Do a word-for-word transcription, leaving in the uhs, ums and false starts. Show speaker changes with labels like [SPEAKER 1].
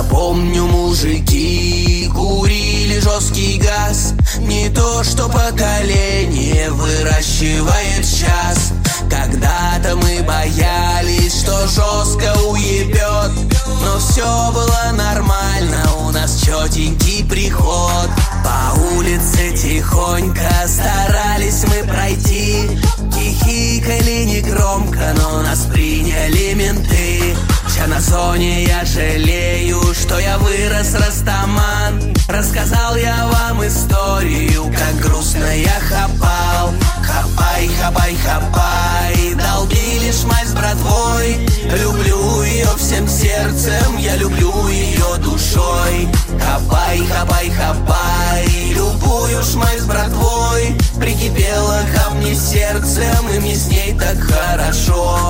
[SPEAKER 1] Помню, мужики курили жесткий газ. Не то, что поколение выращивает сейчас. Когда-то мы боялись, что жестко уебет, но все было нормально, у нас четенький приход. По улице тихонько старались мы пройти, хихикали негромко, но нас приняли менты. Ща на зоне я жалею, что я вырос растаман. Рассказал я вам историю, как грустно я хапал. Хапай, хапай, хапай, долбили шмаль с братвой. Люблю ее всем сердцем, я люблю ее душой. Хапай, хапай, хапай, любую шмаль с братвой. Прикипела ко мне сердцем, и мне с ней так хорошо.